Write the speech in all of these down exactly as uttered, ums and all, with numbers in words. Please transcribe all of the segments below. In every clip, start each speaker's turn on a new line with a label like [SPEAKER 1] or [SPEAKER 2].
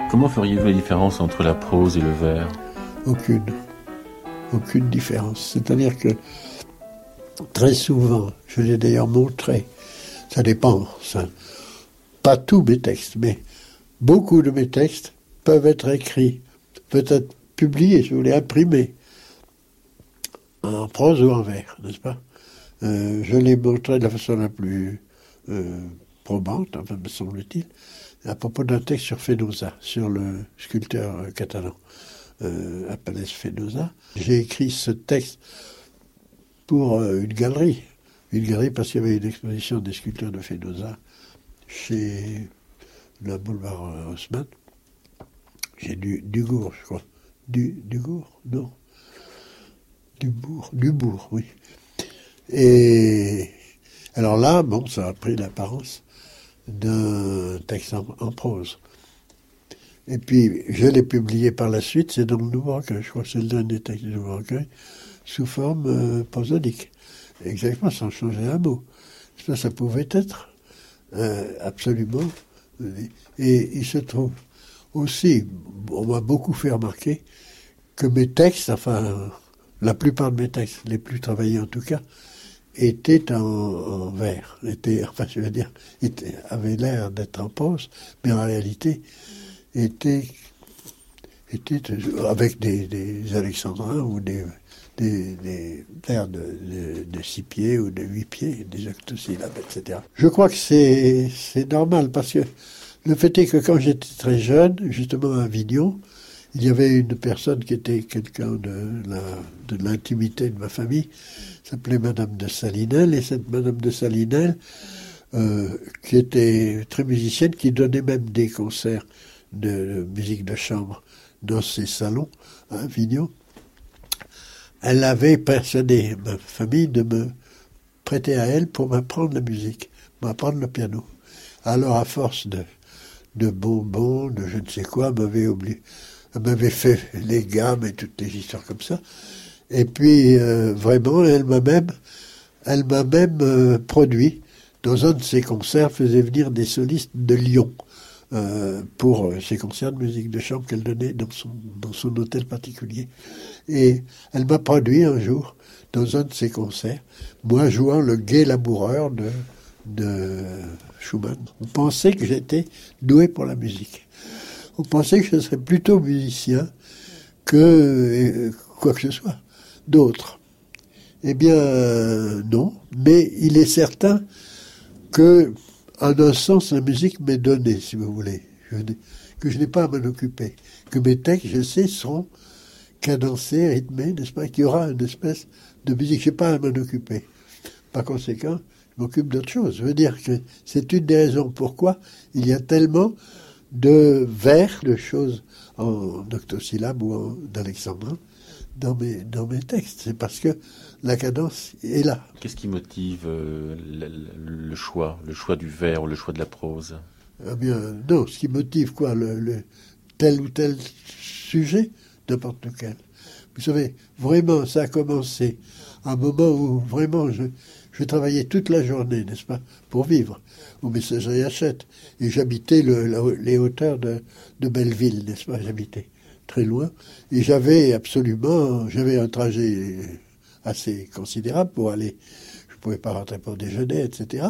[SPEAKER 1] Comment feriez-vous la différence entre la prose et le vers ?
[SPEAKER 2] Aucune. Aucune différence. C'est-à-dire que très souvent, je l'ai d'ailleurs montré, ça dépend, ça, pas tous mes textes, mais beaucoup de mes textes peuvent être écrits, peut-être publiés, si vous voulez, imprimés, en prose ou en vers, n'est-ce pas ? euh, Je l'ai montré de la façon la plus euh, probante, enfin, me semble-t-il, à propos d'un texte sur Fenosa, sur le sculpteur euh, catalan, euh, Apelles Fenosa. J'ai écrit ce texte pour euh, une galerie, une galerie parce qu'il y avait une exposition des sculpteurs de Fenosa chez le boulevard euh, Haussmann. J'ai du Dugour, je crois. Du Dugour, non. Dubourg, Dubourg, oui. Et alors là, bon, ça a pris l'apparence d'un texte en, en prose. Et puis, je l'ai publié par la suite, c'est dans le Nouveau Recueil, je crois que c'est le dernier texte du Nouveau Recueil, sous forme euh, prosodique. Exactement, sans changer un mot. Ça, ça pouvait être euh, absolument. Et il se trouve aussi, on m'a beaucoup fait remarquer que mes textes, enfin, la plupart de mes textes, les plus travaillés en tout cas, étaient en, en vers, étaient, enfin, je veux dire, étaient, avaient l'air d'être en prose, mais en réalité, étaient, étaient avec des, des alexandrins ou des, des, des vers de, de, de six pieds ou de huit pieds, des octosyllabes, et cetera. Je crois que c'est, c'est normal, parce que le fait est que quand j'étais très jeune, justement à Avignon, il y avait une personne qui était quelqu'un de, la, de l'intimité de ma famille, s'appelait Madame de Salinel, et cette Madame de Salinel, euh, qui était très musicienne, qui donnait même des concerts de musique de chambre dans ses salons à Avignon, elle avait persuadé ma famille de me prêter à elle pour m'apprendre la musique, m'apprendre le piano. Alors, à force de, de bonbons, de je ne sais quoi, elle m'avait oublié. Elle m'avait fait les gammes et toutes les histoires comme ça. Et puis, euh, vraiment, elle m'a même, elle m'a même euh, produit, dans un de ses concerts, faisait venir des solistes de Lyon euh, pour euh, ses concerts de musique de chambre qu'elle donnait dans son, dans son hôtel particulier. Et elle m'a produit un jour, dans un de ses concerts, moi jouant le gai laboureur de, de Schumann. On pensait que j'étais doué pour la musique. On pensait que je serais plutôt musicien que euh, quoi que ce soit d'autre. Eh bien, euh, non. Mais il est certain que, en un sens, la musique m'est donnée, si vous voulez. Je, que je n'ai pas à m'en occuper. Que mes textes, je sais, seront cadencés, rythmés, n'est-ce pas? Qu'il y aura une espèce de musique. Je n'ai pas à m'en occuper. Par conséquent, je m'occupe d'autre chose. Je veux dire que c'est une des raisons pourquoi il y a tellement de vers, de choses en octosyllabes ou en alexandrin dans mes, dans mes textes. C'est parce que la cadence est là.
[SPEAKER 1] Qu'est-ce qui motive euh, le, le choix, le choix du vers ou le choix de la prose ?
[SPEAKER 2] Eh bien, non, ce qui motive quoi, le, le tel ou tel sujet, n'importe lequel. Vous savez, vraiment, ça a commencé à un moment où vraiment je, je travaillais toute la journée, n'est-ce pas, pour vivre, aux messageries Hachette. Et j'habitais le, la, les hauteurs de, de Belleville, n'est-ce pas, j'habitais très loin. Et j'avais absolument, j'avais un trajet assez considérable pour aller, je ne pouvais pas rentrer pour déjeuner, et cetera.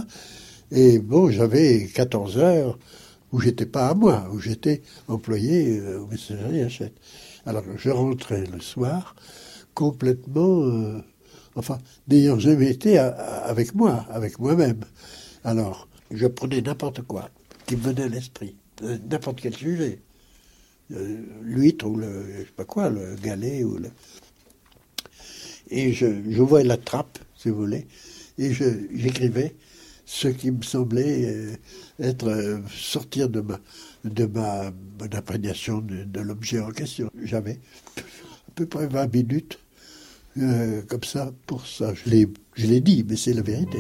[SPEAKER 2] Et bon, j'avais quatorze heures où j'étais pas à moi, où j'étais employé euh, aux messageries Hachette. Alors je rentrais le soir complètement, euh, enfin, n'ayant jamais été à, à, avec moi, avec moi-même. Alors, je prenais n'importe quoi qui me venait à l'esprit, euh, n'importe quel sujet. Euh, l'huître ou le, je sais pas quoi, le galet ou le... Et je, je voyais la trappe, si vous voulez, et je, j'écrivais ce qui me semblait euh, être euh, sortir de ma de ma mon appréciation de, de l'objet en question. J'avais à peu près vingt minutes euh, comme ça pour ça. Je l'ai je l'ai dit, mais c'est la vérité.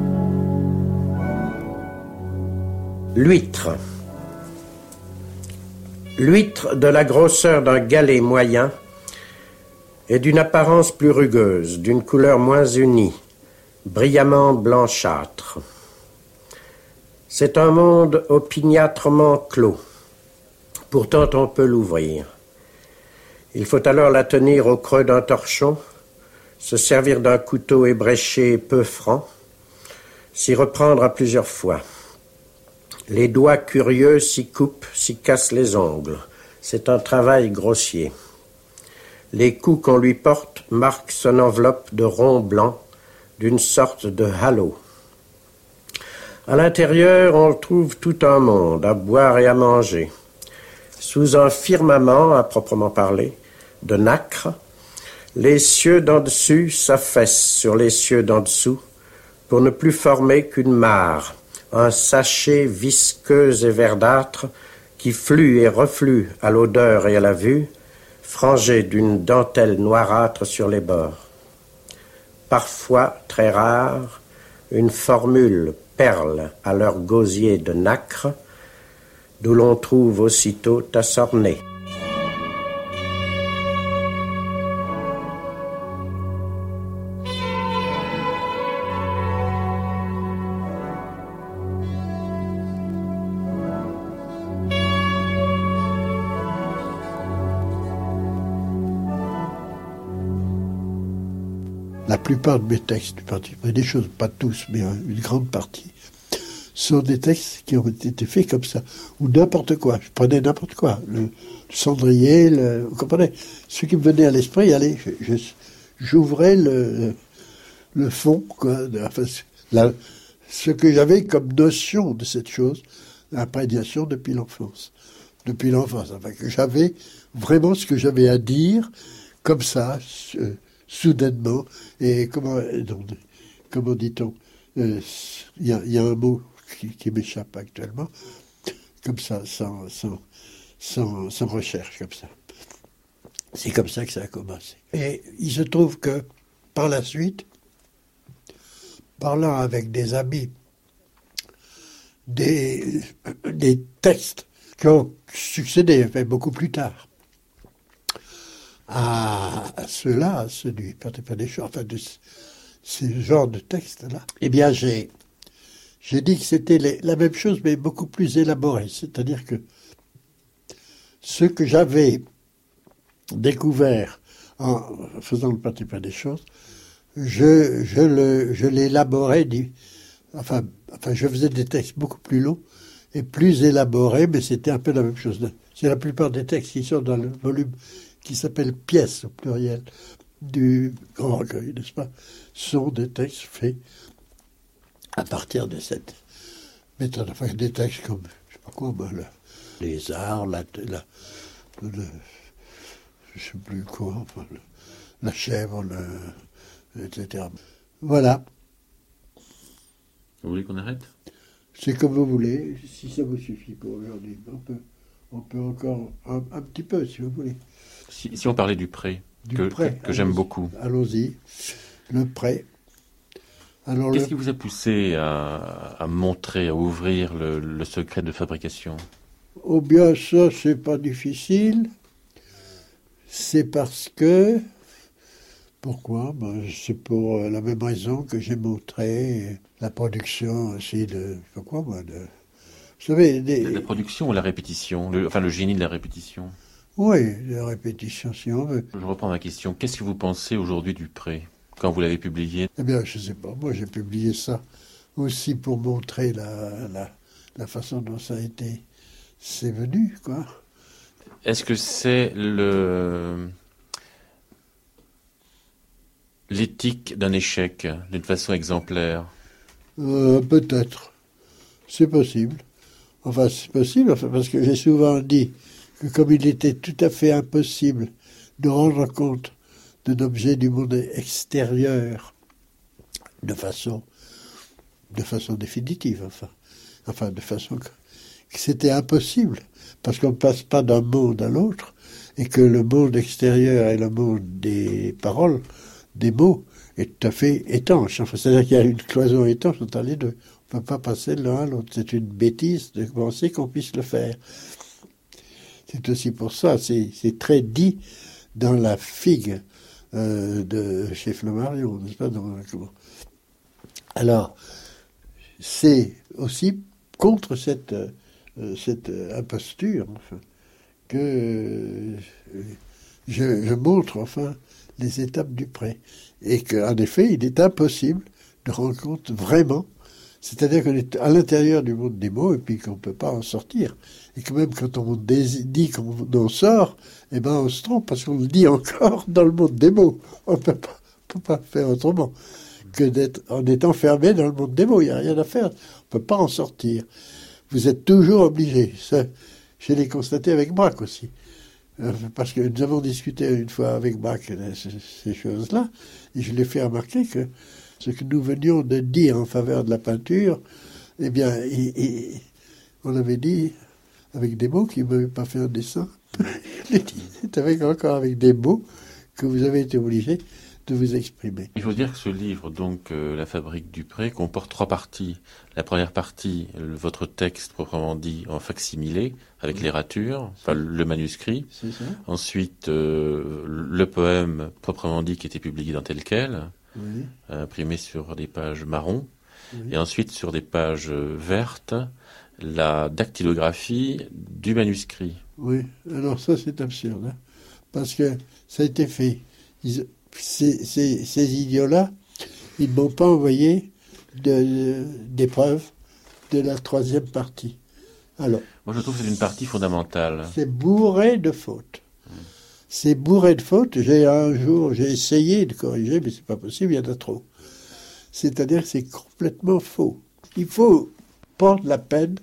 [SPEAKER 3] L'huître. L'huître de la grosseur d'un galet moyen est d'une apparence plus rugueuse, d'une couleur moins unie, brillamment blanchâtre. C'est un monde opiniâtrement clos. Pourtant, on peut l'ouvrir. Il faut alors la tenir au creux d'un torchon, se servir d'un couteau ébréché peu franc, s'y reprendre à plusieurs fois. Les doigts curieux s'y coupent, s'y cassent les ongles. C'est un travail grossier. Les coups qu'on lui porte marquent son enveloppe de ronds blancs, d'une sorte de halo. À l'intérieur, on trouve tout un monde à boire et à manger. Sous un firmament, à proprement parler, de nacre, les cieux d'en dessus s'affaissent sur les cieux d'en dessous pour ne plus former qu'une mare, un sachet visqueux et verdâtre qui flue et reflue à l'odeur et à la vue, frangé d'une dentelle noirâtre sur les bords. Parfois, très rare, une formule perle à leur gosier de nacre, d'où l'on trouve aussitôt à s'orner.
[SPEAKER 2] La plupart de mes textes, des choses, pas tous, mais une grande partie, sont des textes qui ont été faits comme ça, ou n'importe quoi. Je prenais n'importe quoi, le, le cendrier, le, vous comprenez, ce qui me venait à l'esprit, allez, je, je, j'ouvrais le, le fond, quoi, enfin, la, ce que j'avais comme notion de cette chose, l'imprégnation depuis l'enfance, depuis l'enfance, enfin que j'avais vraiment ce que j'avais à dire, comme ça, euh, soudainement, et comment, donc, comment dit-on, il euh, y, y a un mot qui, qui m'échappe actuellement, comme ça, sans, sans, sans, sans recherche, comme ça. C'est comme ça que ça a commencé. Et il se trouve que, par la suite, parlant avec des amis, des, des textes qui ont succédé, enfin, beaucoup plus tard, à, à ceux-là, à ceux du Père des Champs, enfin de ce genre de textes-là, eh bien j'ai, j'ai dit que c'était les, la même chose, mais beaucoup plus élaboré. C'est-à-dire que ce que j'avais découvert en faisant le Père des Choses, je, je, le, je l'élaborais, enfin, enfin, je faisais des textes beaucoup plus longs et plus élaborés, mais c'était un peu la même chose. C'est la plupart des textes qui sont dans le volume qui s'appelle Pièces, au pluriel, du Grand Recueil, n'est-ce pas, sont des textes faits à partir de cette méthode. Enfin, des textes comme, je sais pas quoi, moi, le, les arts, la, la, le, je sais plus quoi, enfin, le, la chèvre, le, et cetera. Voilà.
[SPEAKER 1] Vous voulez qu'on arrête ?
[SPEAKER 2] C'est comme vous voulez, si ça vous suffit pour aujourd'hui. On peut, on peut encore un, un petit peu, si vous voulez.
[SPEAKER 1] Si, si on parlait du pré,
[SPEAKER 2] du
[SPEAKER 1] que,
[SPEAKER 2] pré,
[SPEAKER 1] que, que j'aime beaucoup.
[SPEAKER 2] Allons-y. Le pré. Alors,
[SPEAKER 1] Qu'est-ce
[SPEAKER 2] le...
[SPEAKER 1] qui vous a poussé à, à montrer, à ouvrir le, le secret de fabrication ?
[SPEAKER 2] Oh bien, ça, c'est pas difficile. C'est parce que... Pourquoi ? Ben, c'est pour la même raison que j'ai montré la production aussi de... Pourquoi, moi de... Vous savez... Des...
[SPEAKER 1] La production ou la répétition, le, enfin le génie de la répétition.
[SPEAKER 2] Oui, la répétition, si on veut.
[SPEAKER 1] Je reprends ma question. Qu'est-ce que vous pensez aujourd'hui du pré, quand vous l'avez publié ?
[SPEAKER 2] Eh bien, je ne sais pas. Moi, j'ai publié ça aussi pour montrer la, la, la façon dont ça a été... C'est venu, quoi.
[SPEAKER 1] Est-ce que c'est le... l'éthique d'un échec, d'une façon exemplaire ?
[SPEAKER 2] euh, Peut-être. C'est possible. Enfin, c'est possible, enfin, parce que j'ai souvent dit que comme il était tout à fait impossible de rendre compte d'un objet du monde extérieur de façon, de façon définitive, enfin, enfin de façon que, que c'était impossible, parce qu'on ne passe pas d'un monde à l'autre, et que le monde extérieur et le monde des paroles, des mots, est tout à fait étanche. Enfin, c'est-à-dire qu'il y a une cloison étanche entre les deux. On ne peut pas passer l'un à l'autre. C'est une bêtise de penser qu'on puisse le faire. C'est aussi pour ça, c'est, c'est très dit dans la figue euh, de chez Flammarion, n'est-ce pas, dans la cour. Alors, c'est aussi contre cette, euh, cette imposture, enfin, que euh, je, je montre, enfin, les étapes du prêt. Et qu'en effet, il est impossible de rendre compte vraiment, c'est-à-dire qu'on est à l'intérieur du monde des mots et puis qu'on ne peut pas en sortir. Et que même quand on dit qu'on en sort, eh ben on se trompe parce qu'on le dit encore dans le monde des mots. On ne peut pas, peut pas faire autrement que d'être en étant enfermé dans le monde des mots. Il n'y a rien à faire. On ne peut pas en sortir. Vous êtes toujours obligé. Ça, je l'ai constaté avec Braque aussi. Euh, parce que nous avons discuté une fois avec Braque ces, ces choses-là, et je lui ai fait remarquer que ce que nous venions de dire en faveur de la peinture, eh bien, il, il, on avait dit avec des mots qui ne m'avaient pas fait un dessin. C'est avec, encore avec des mots que vous avez été obligé de vous exprimer.
[SPEAKER 1] Il faut dire que ce livre, donc euh, La Fabrique du Pré, comporte trois parties. La première partie, le, votre texte proprement dit en facsimilé, avec oui. les ratures, enfin le manuscrit.
[SPEAKER 2] C'est ça.
[SPEAKER 1] Ensuite, euh, le poème proprement dit qui était publié dans tel quel, oui. euh, imprimé sur des pages marron. Oui. Et ensuite, sur des pages vertes, la dactylographie du manuscrit.
[SPEAKER 2] Oui, alors ça c'est absurde, hein, parce que ça a été fait. Ils, ces, ces, ces idiots-là, ils ne m'ont pas envoyé de, de, des preuves de la troisième partie. Alors,
[SPEAKER 1] moi je trouve que c'est une partie fondamentale.
[SPEAKER 2] C'est bourré de fautes. Hum. C'est bourré de fautes. J'ai un jour, j'ai essayé de corriger, mais c'est pas possible, il y en a trop. C'est-à-dire que c'est complètement faux. Il faut prendre la peine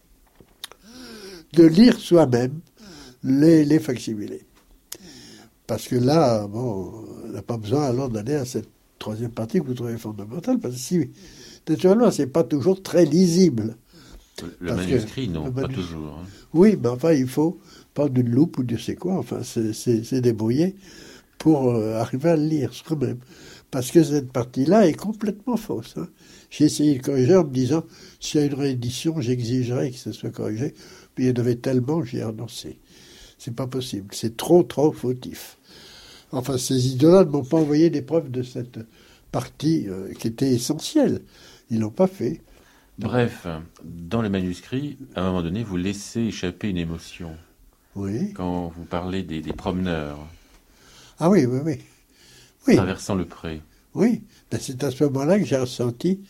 [SPEAKER 2] de lire soi-même les, les facsimilés. Parce que là, bon, on n'a pas besoin alors d'aller à cette troisième partie que vous trouvez fondamentale, parce que si, naturellement, c'est pas toujours très lisible.
[SPEAKER 1] Le manuscrit, non, le pas manuscrit, toujours. Hein.
[SPEAKER 2] Oui, mais enfin, il faut prendre une loupe ou Dieu sait quoi, enfin, c'est, c'est, c'est débrouillé pour euh, arriver à le lire soi-même. Parce que cette partie-là est complètement fausse. Hein. J'ai essayé de corriger en me disant, s'il y a une réédition, j'exigerai que ça soit corrigé. Puis il y en avait tellement que j'ai renoncé. C'est pas possible. C'est trop, trop fautif. Enfin, ces idoles-là ne m'ont pas envoyé des preuves de cette partie euh, qui était essentielle. Ils l'ont pas fait.
[SPEAKER 1] Bref, dans le manuscrit, à un moment donné, vous laissez échapper une émotion.
[SPEAKER 2] Oui.
[SPEAKER 1] Quand vous parlez des, des promeneurs.
[SPEAKER 2] Ah oui, oui, oui. oui.
[SPEAKER 1] Traversant le pré.
[SPEAKER 2] Oui. Ben, c'est à ce moment-là que j'ai ressenti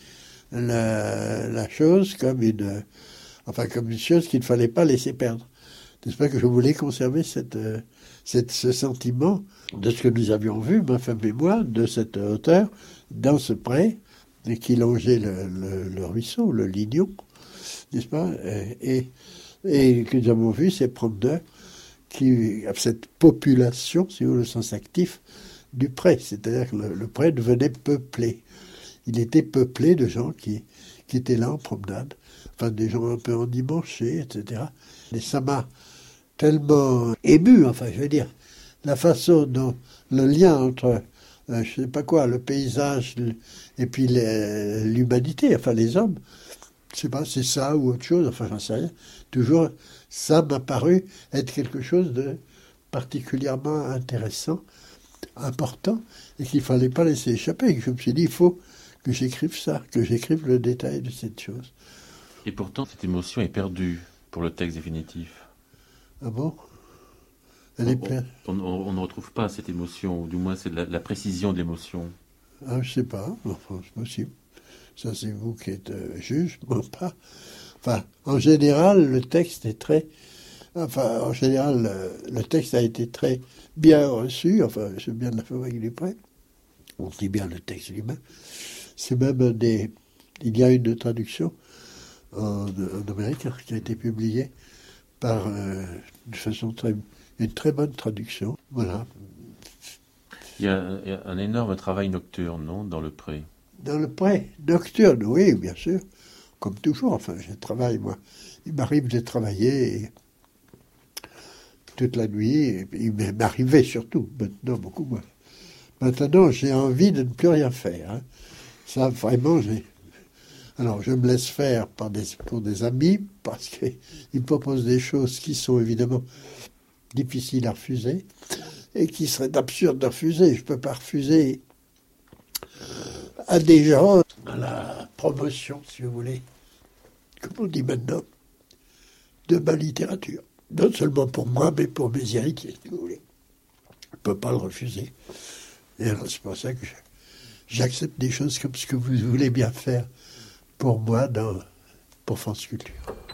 [SPEAKER 2] la, la chose comme une, enfin, comme une chose qu'il ne fallait pas laisser perdre. N'est-ce pas que je voulais conserver cette, euh, cette, ce sentiment de ce que nous avions vu, ma femme et moi, de cette hauteur, dans ce pré, et qui longeait le, le, le ruisseau, le Lignon, n'est-ce pas, et, et que nous avons vu ces promeneurs, qui, cette population, si vous voulez, le sens actif, du pré, c'est-à-dire que le, le pré devenait peuplé. Il était peuplé de gens qui, qui étaient là en promenade, enfin des gens un peu endimanchés, et cetera. Et ça m'a tellement ému, enfin je veux dire, la façon dont le lien entre, euh, je sais pas quoi, le paysage et puis les, l'humanité, enfin les hommes, je sais pas, c'est ça ou autre chose, enfin j'en sais rien. Toujours, ça m'a paru être quelque chose de particulièrement intéressant, important, et qu'il fallait pas laisser échapper. Et que je me suis dit, il faut que j'écrive ça, que j'écrive le détail de cette chose.
[SPEAKER 1] Et pourtant, cette émotion est perdue pour le texte définitif.
[SPEAKER 2] Ah bon? Elle est pleine.
[SPEAKER 1] On, on, on ne retrouve pas cette émotion, ou du moins c'est la, la précision de l'émotion.
[SPEAKER 2] Ah, je sais pas, enfin, c'est possible. Ça, c'est vous qui êtes euh, juge, moi pas. Enfin, en général, le texte est très... Enfin, en général, le, le texte a été très bien reçu, enfin, c'est bien de la Fabrique du Pré. On dit bien le texte lui-même. C'est même des... Il y a une traduction en, en Amérique qui a été publiée par, euh, de façon très... une très bonne traduction, voilà.
[SPEAKER 1] Il y, a, il y a un énorme travail nocturne, non, dans le pré?
[SPEAKER 2] Dans le pré, nocturne, oui, bien sûr. Comme toujours, enfin, je travaille, moi. Il m'arrive de travailler toute la nuit, et il m'arrivait surtout, maintenant, beaucoup moins. Maintenant, j'ai envie de ne plus rien faire. Hein. Ça, vraiment, j'ai Alors, je me laisse faire par des, pour des amis, parce qu'ils me proposent des choses qui sont évidemment difficiles à refuser, et qui seraient absurdes de refuser. Je ne peux pas refuser à des gens, à la promotion, si vous voulez, comme on dit maintenant, de ma littérature. Non seulement pour moi, mais pour mes héritiers, si vous voulez. Je ne peux pas le refuser. Et alors, c'est pour ça que je, j'accepte des choses comme ce que vous voulez bien faire pour moi dans, pour France Culture.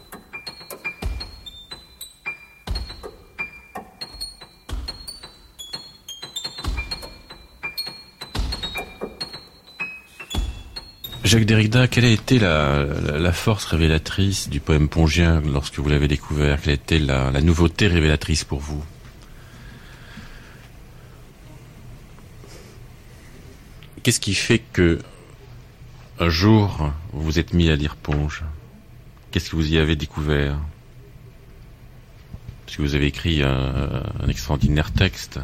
[SPEAKER 1] Jacques Derrida, quelle a été la, la, la force révélatrice du poème pongien lorsque vous l'avez découvert? Quelle a été la, la nouveauté révélatrice pour vous? Qu'est-ce qui fait que un jour vous vous êtes mis à lire Ponge? Qu'est-ce que vous y avez découvert? Parce que vous avez écrit un, un extraordinaire texte.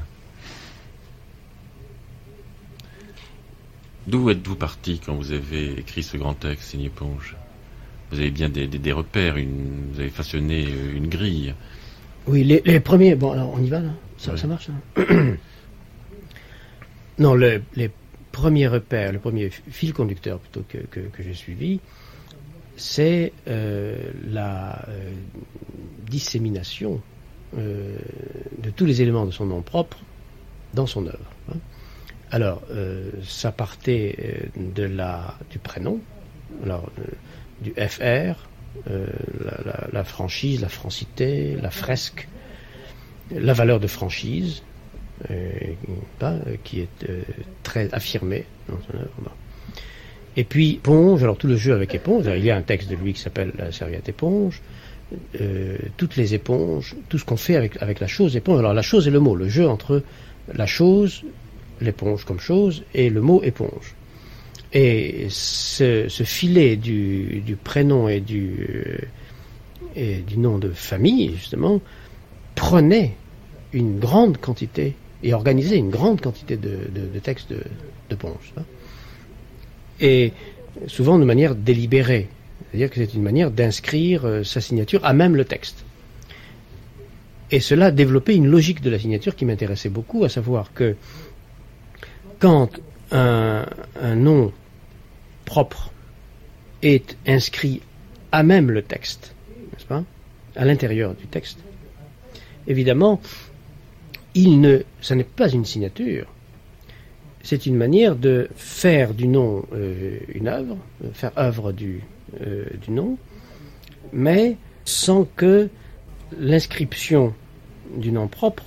[SPEAKER 1] D'où êtes-vous parti quand vous avez écrit ce grand texte, signé Ponge? Vous avez bien des, des, des repères, une, vous avez façonné une grille.
[SPEAKER 4] Oui, les, les premiers... Bon, alors on y va, là? Ça, oui. Ça marche, hein? Non, le, les premiers repères, le premier fil conducteur plutôt que, que, que j'ai suivi, c'est euh, la euh, dissémination euh, de tous les éléments de son nom propre dans son œuvre. Hein. Alors, euh, ça partait euh, de la, du prénom, alors, euh, du F R, euh, la, la, la franchise, la francité, la fresque, la valeur de franchise, euh, pas, qui est euh, très affirmée dans son œuvre. Bon. Et puis, Ponge, alors tout le jeu avec éponge, il y a un texte de lui qui s'appelle La serviette éponge, euh, toutes les éponges, tout ce qu'on fait avec, avec la chose éponge. Alors, la chose est le mot, le jeu entre la chose, l'éponge comme chose, et le mot éponge. Et ce, ce filet du, du prénom et du, euh, et du nom de famille, justement, prenait une grande quantité, et organisait une grande quantité de, de, de textes de, de Ponge. Hein. Et souvent de manière délibérée. C'est-à-dire que c'est une manière d'inscrire euh, sa signature à même le texte. Et cela développait une logique de la signature qui m'intéressait beaucoup, à savoir que quand un, un nom propre est inscrit à même le texte, n'est-ce pas, à l'intérieur du texte, évidemment, il ne, ça n'est pas une signature, c'est une manière de faire du nom euh, une œuvre, faire œuvre du, euh, du nom, mais sans que l'inscription du nom propre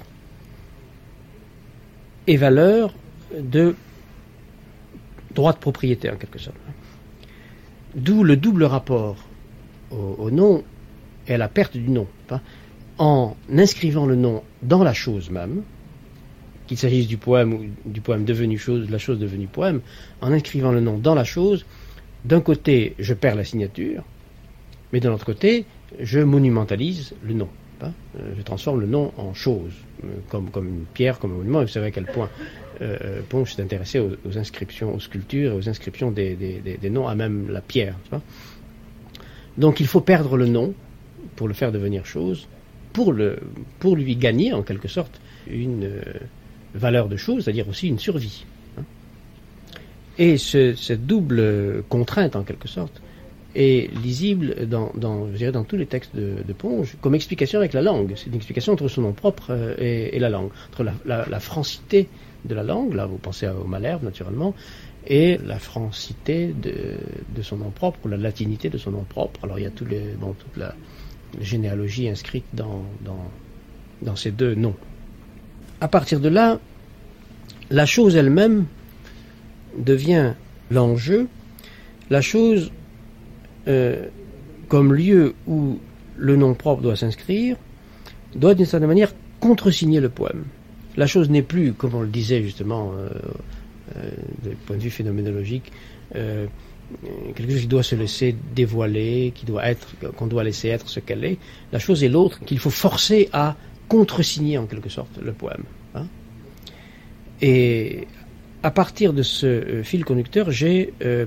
[SPEAKER 4] ait valeur de droit de propriété en quelque sorte. D'où le double rapport au, au nom et à la perte du nom. Hein. En inscrivant le nom dans la chose même, qu'il s'agisse du poème ou du poème devenu chose, de la chose devenue poème, en inscrivant le nom dans la chose, d'un côté je perds la signature, mais de l'autre côté je monumentalise le nom. Hein. Je transforme le nom en chose, comme, comme une pierre, comme un monument, et vous savez à quel point Euh, Ponge s'est intéressé aux, aux inscriptions, aux sculptures, aux inscriptions des, des, des, des noms à même la pierre. Tu vois. Donc il faut perdre le nom pour le faire devenir chose, pour, le, pour lui gagner en quelque sorte une euh, valeur de chose, c'est-à-dire aussi une survie. Hein. Et ce, cette double contrainte en quelque sorte est lisible dans, dans, je dirais, dans tous les textes de, de Ponge comme explication avec la langue. C'est une explication entre son nom propre euh, et, et la langue, entre la, la, la francité de la langue, là vous pensez au Malherbe naturellement, et la francité de, de son nom propre, ou la latinité de son nom propre. Alors il y a tous les, bon, toute la généalogie inscrite dans, dans, dans ces deux noms. À partir de là, la chose elle-même devient l'enjeu, la chose euh, comme lieu où le nom propre doit s'inscrire, doit d'une certaine manière contresigner le poème. La chose n'est plus, comme on le disait justement, euh, euh, du point de vue phénoménologique, euh, quelque chose qui doit se laisser dévoiler, qui doit être, qu'on doit laisser être ce qu'elle est. La chose est l'autre, qu'il faut forcer à contresigner en quelque sorte le poème. Hein. Et à partir de ce euh, fil conducteur, j'ai euh,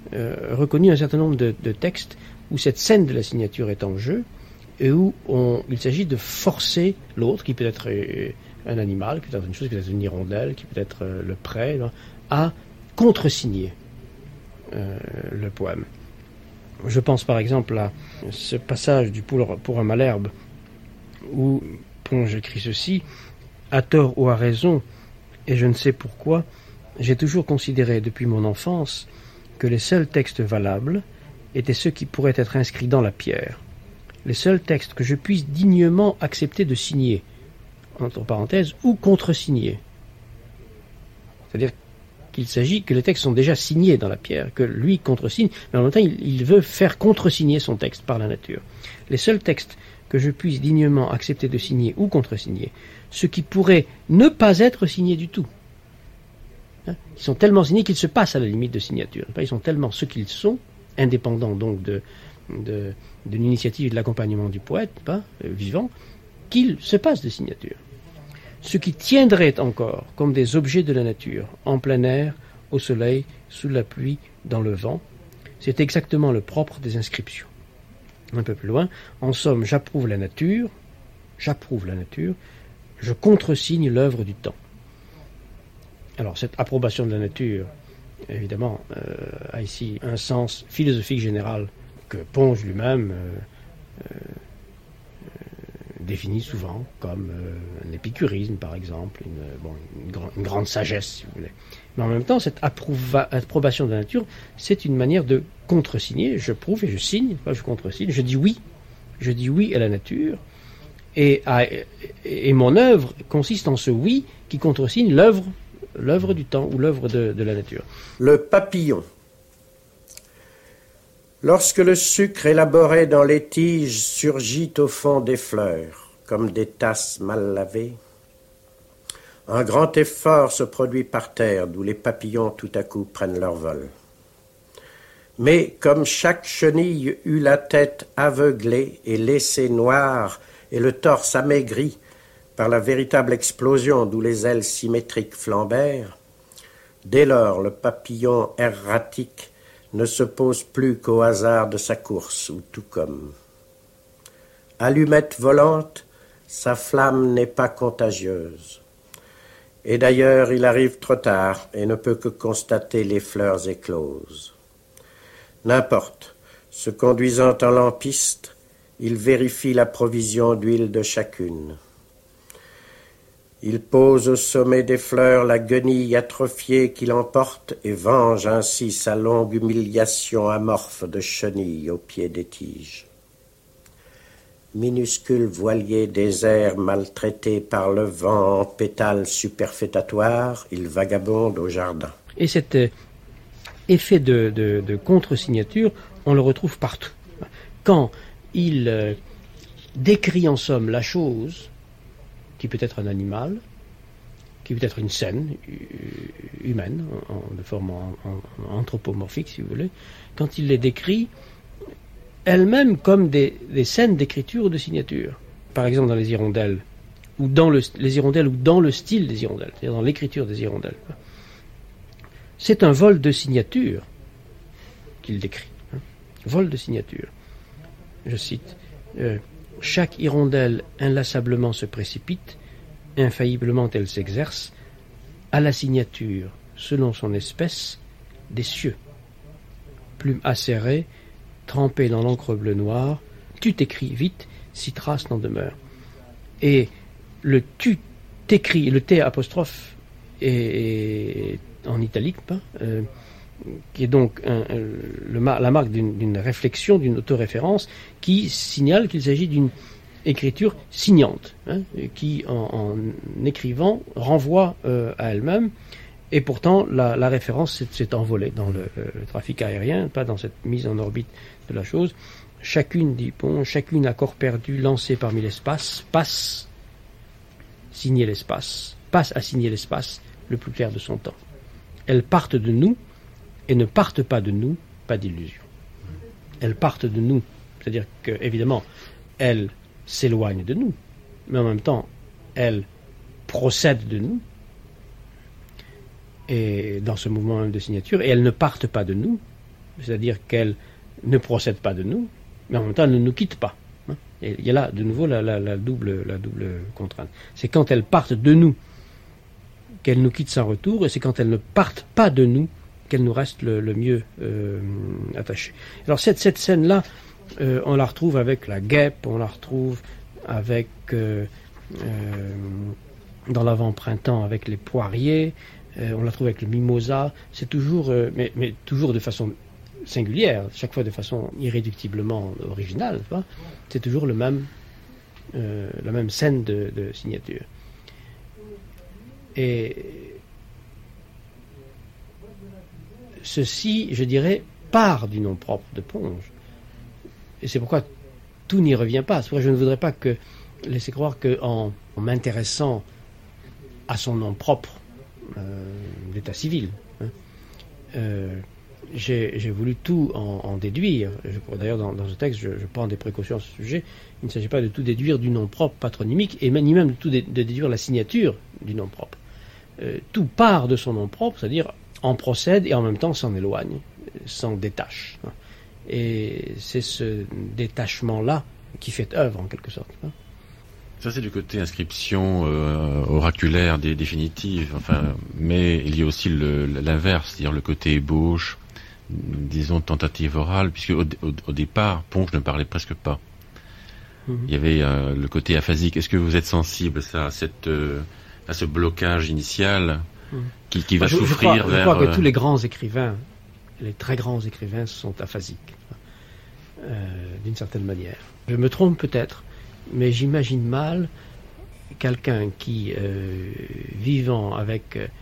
[SPEAKER 4] euh, reconnu un certain nombre de, de textes où cette scène de la signature est en jeu et où on, il s'agit de forcer l'autre, qui peut être euh, un animal, qui peut être une chose, qui peut être une hirondelle, qui peut être euh, le prêt, à contresigner euh, le poème. Je pense par exemple à ce passage du Pour, pour un Malherbe où Ponge écrit ceci: à tort ou à raison, et je ne sais pourquoi, j'ai toujours considéré depuis mon enfance que les seuls textes valables étaient ceux qui pourraient être inscrits dans la pierre, les seuls textes que je puisse dignement accepter de signer, entre parenthèses, ou contresigner. C'est-à-dire qu'il s'agit que les textes sont déjà signés dans la pierre, que lui contresigne, mais en même temps il, il veut faire contresigner son texte par la nature. Les seuls textes que je puisse dignement accepter de signer ou contresigner, ceux qui pourraient ne pas être signés du tout. Hein, ils sont tellement signés qu'ils se passent à la limite de signature. Ils sont tellement ce qu'ils sont, indépendants donc de, de, de l'initiative et de l'accompagnement du poète pas, euh, vivant, qu'ils se passent de signature. Ce qui tiendrait encore comme des objets de la nature, en plein air, au soleil, sous la pluie, dans le vent, c'est exactement le propre des inscriptions. Un peu plus loin, en somme, j'approuve la nature, j'approuve la nature, je contresigne l'œuvre du temps. Alors, cette approbation de la nature, évidemment, euh, a ici un sens philosophique général que Ponge lui-même euh, euh, définit souvent comme euh, un épicurisme, par exemple, une, bon, une, grand, une grande sagesse, si vous voulez. Mais en même temps, cette approuva, approbation de la nature, c'est une manière de contresigner. Je prouve et je signe, pas je contresigne, je dis oui. Je dis oui à la nature. Et, à, et mon œuvre consiste en ce oui qui contresigne l'œuvre, l'œuvre du temps ou l'œuvre de, de la nature.
[SPEAKER 3] Le papillon. Lorsque le sucre élaboré dans les tiges surgit au fond des fleurs, comme des tasses mal lavées, un grand effort se produit par terre, d'où les papillons tout à coup prennent leur vol. Mais comme chaque chenille eut la tête aveuglée et laissée noire et le torse amaigri par la véritable explosion d'où les ailes symétriques flambèrent, dès lors le papillon erratique ne se pose plus qu'au hasard de sa course, ou tout comme. Allumette volante, sa flamme n'est pas contagieuse. Et d'ailleurs, il arrive trop tard et ne peut que constater les fleurs écloses. N'importe, se conduisant en lampiste, il vérifie la provision d'huile de chacune. Il pose au sommet des fleurs la guenille atrophiée qu'il emporte et venge ainsi sa longue humiliation amorphe de chenille au pied des tiges. Minuscule voilier désert maltraité par le vent en pétales superfétatoires, il vagabonde au jardin.
[SPEAKER 4] Et cet euh, effet de, de, de contre-signature, on le retrouve partout. Quand il euh, décrit en somme la chose, qui peut être un animal, qui peut être une scène humaine, en, de forme en, en, anthropomorphique, si vous voulez, quand il les décrit elles-mêmes comme des, des scènes d'écriture ou de signature. Par exemple, dans les hirondelles, ou dans le, les hirondelles, ou dans le style des hirondelles, c'est-à-dire dans l'écriture des hirondelles. C'est un vol de signature qu'il décrit. Hein. Vol de signature. Je cite... Euh, chaque hirondelle inlassablement se précipite, infailliblement elle s'exerce, à la signature, selon son espèce, des cieux. Plume acérée, trempée dans l'encre bleu noir, tu t'écris vite, si trace n'en demeure. Et le tu t'écris, le T apostrophe est, est en italique, hein, euh, qui est donc un, un, le, la marque d'une, d'une réflexion, d'une autoréférence, qui signale qu'il s'agit d'une écriture signante, hein, qui, en, en écrivant, renvoie euh, à elle-même, et pourtant la, la référence s'est, s'est envolée dans le, le trafic aérien, pas dans cette mise en orbite de la chose. Chacune, dit Ponge, chacune à corps perdu, lancée parmi l'espace, passe, signer l'espace, passe à signer l'espace le plus clair de son temps. Elles partent de nous, et ne partent pas de nous, pas d'illusion. Elles partent de nous, c'est-à-dire qu'évidemment, elles s'éloignent de nous, mais en même temps, elles procèdent de nous, et dans ce mouvement même de signature, et elles ne partent pas de nous, c'est-à-dire qu'elles ne procèdent pas de nous, mais en même temps elles ne nous quittent pas. Hein. Et il y a là de nouveau la, la, la, double, la double contrainte. C'est quand elles partent de nous qu'elles nous quittent sans retour, et c'est quand elles ne partent pas de nous qu'elles nous restent le, le mieux euh, attachées. Alors cette, cette scène-là, euh, on la retrouve avec la guêpe, on la retrouve avec euh, euh, dans l'avant-printemps avec les poiriers, euh, on la trouve avec le mimosa. C'est toujours, euh, mais, mais toujours de façon singulière, chaque fois de façon irréductiblement originale. Tu vois, c'est toujours le même, euh, la même scène de, de signature. Et ceci, je dirais, part du nom propre de Ponge. Et c'est pourquoi tout n'y revient pas. C'est pourquoi je ne voudrais pas que laisser croire qu'en en m'intéressant à son nom propre, euh, l'état civil, hein, euh, j'ai, j'ai voulu tout en, en déduire. Je, d'ailleurs, dans, dans ce texte, je, je prends des précautions à ce sujet. Il ne s'agit pas de tout déduire du nom propre patronymique, et même, ni même de tout dé, de déduire la signature du nom propre. Euh, tout part de son nom propre, c'est-à-dire en procède et en même temps s'en éloigne, s'en détache. Hein. Et c'est ce détachement-là qui fait œuvre, en quelque sorte. Hein.
[SPEAKER 1] Ça, c'est du côté inscription euh, oraculaire des définitives, enfin, mais il y a aussi le, l'inverse, c'est-à-dire le côté ébauche, disons tentative orale, puisque au, au, au départ, Ponge ne parlait presque pas. Mm-hmm. Il y avait euh, le côté aphasique. Est-ce que vous êtes sensible ça, à, cette, euh, à ce blocage initial mm. qui, qui va
[SPEAKER 4] je,
[SPEAKER 1] souffrir
[SPEAKER 4] je crois,
[SPEAKER 1] vers...
[SPEAKER 4] Je crois que
[SPEAKER 1] euh...
[SPEAKER 4] tous les grands écrivains, les très grands écrivains sont aphasiques, euh, d'une certaine manière. Je me trompe peut-être, mais j'imagine mal quelqu'un qui, euh, vivant avec euh,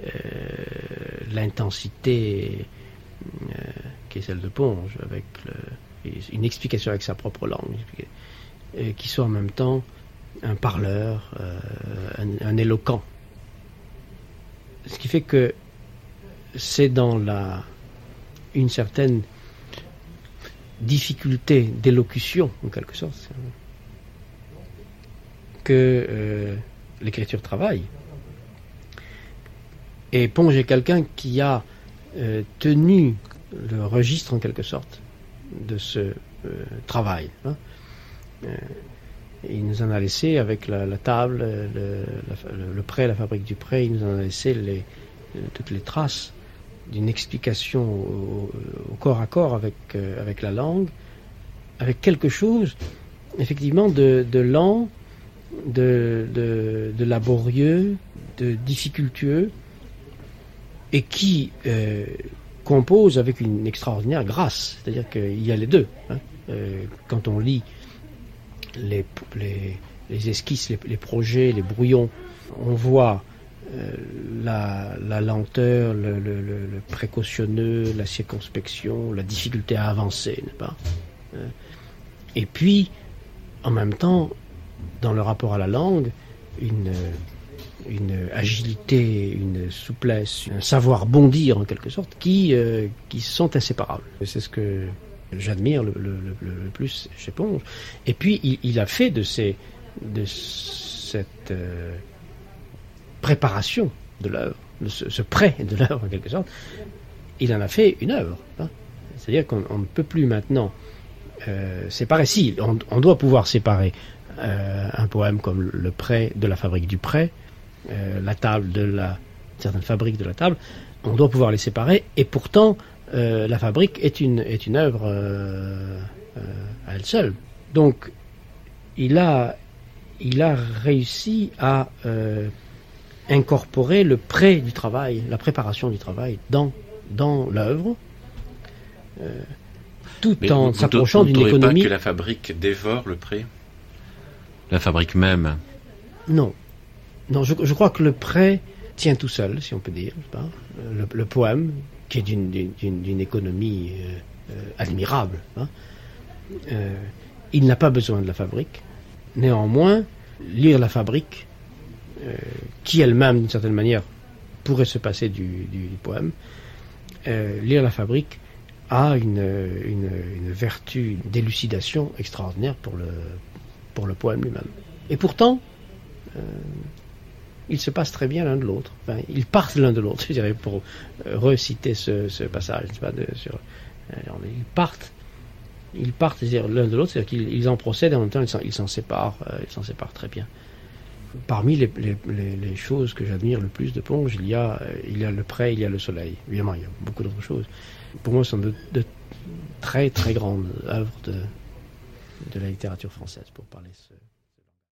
[SPEAKER 4] l'intensité euh, qui est celle de Ponge, avec le, une explication avec sa propre langue, euh, qui soit en même temps un parleur, euh, un, un éloquent. Ce qui fait que c'est dans la, une certaine difficulté d'élocution, en quelque sorte, que euh, l'écriture travaille. Et Ponge est quelqu'un qui a euh, tenu le registre, en quelque sorte, de ce euh, travail. Hein. Euh, il nous en a laissé avec la, la table, le, la, le prêt, la fabrique du prêt, il nous en a laissé les, toutes les traces d'une explication au, au corps à corps avec, euh, avec la langue, avec quelque chose, effectivement, de, de lent, de, de, de laborieux, de difficultueux, et qui euh, compose avec une extraordinaire grâce. C'est-à-dire qu'il y a les deux. Hein. Euh, quand on lit les, les, les esquisses, les, les projets, les brouillons, on voit euh, la, la lenteur, le, le, le, le précautionneux, la circonspection, la difficulté à avancer, n'est-ce pas ? euh, Et puis, en même temps, dans le rapport à la langue, une, une agilité, une souplesse, un savoir bondir en quelque sorte, qui, euh, qui sont inséparables. Et c'est ce que j'admire le, le, le, le plus chez Ponge. Et puis il, il a fait de, ces, de cette euh, préparation de l'œuvre, de ce, ce prêt de l'œuvre en quelque sorte, il en a fait une œuvre. Hein. C'est-à-dire qu'on on ne peut plus maintenant euh, séparer. Si, on, on doit pouvoir séparer Euh, un poème comme le prêt de la fabrique du prêt, euh, la table de la certaine fabrique de la table, on doit pouvoir les séparer, et pourtant euh, la fabrique est une est une œuvre euh, euh, à elle seule. Donc il a il a réussi à euh, incorporer le prêt du travail, la préparation du travail dans dans l'œuvre, euh, tout
[SPEAKER 1] Mais
[SPEAKER 4] en
[SPEAKER 1] vous,
[SPEAKER 4] s'approchant
[SPEAKER 1] vous
[SPEAKER 4] d'une économie.
[SPEAKER 1] Pas que la fabrique dévore le prêt? La fabrique même?
[SPEAKER 4] Non. Non, je, je crois que le prêt tient tout seul, si on peut dire. Pas le, le poème, qui est d'une, d'une, d'une économie euh, euh, admirable, hein, euh, il n'a pas besoin de la fabrique. Néanmoins, lire la fabrique, euh, qui elle-même, d'une certaine manière, pourrait se passer du, du, du poème, euh, lire la fabrique a une, une, une vertu d'élucidation extraordinaire pour le pour le poème lui-même. Et pourtant, euh, ils se passent très bien l'un de l'autre. Enfin, ils partent l'un de l'autre, je dirais, pour euh, reciter ce, ce passage, pas, de, sur Alors, ils partent, ils partent l'un de l'autre, c'est-à-dire qu'ils ils en procèdent et en même temps ils s'en, ils s'en séparent, euh, ils s'en séparent très bien. Parmi les, les, les, les choses que j'admire le plus de Ponge, il y a, euh, il y a le pré, il y a le soleil. Évidemment, il y a beaucoup d'autres choses. Pour moi, ce sont de, de très très grandes œuvres de, de la littérature française, pour parler ce.